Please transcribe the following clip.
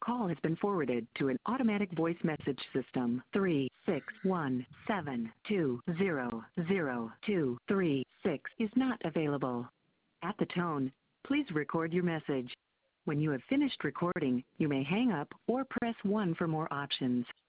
call has been forwarded to an automatic voice message system. 36172000236 is not available. At the tone, please record your message. When you have finished recording, you may hang up or press 1 for more options.